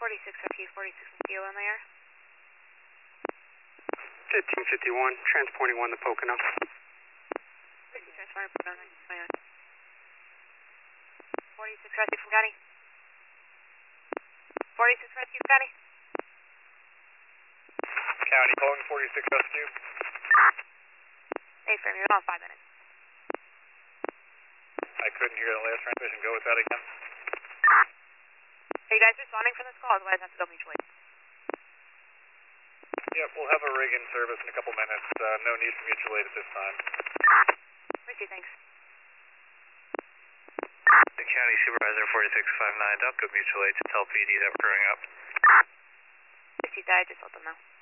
46 Rescue, 46 and Kilo in the air. 1551, transporting 1 to Pocono. 50 transporting Pocono, 1929. 46 Rescue from County. 46 Rescue from County. County, calling 46 Rescue. Hey, Frame, you're on 5 minutes. I couldn't hear the last transmission. Go with that again. Are you guys responding from this call? Otherwise, I have to go mutual aid. Yep, we'll have a rig in service in a couple minutes. No need for mutual aid at this time. Ricky, thanks. The County Supervisor 4659, don't go mutual aid. Tell PD that we're growing up. Ricky died, just let them know.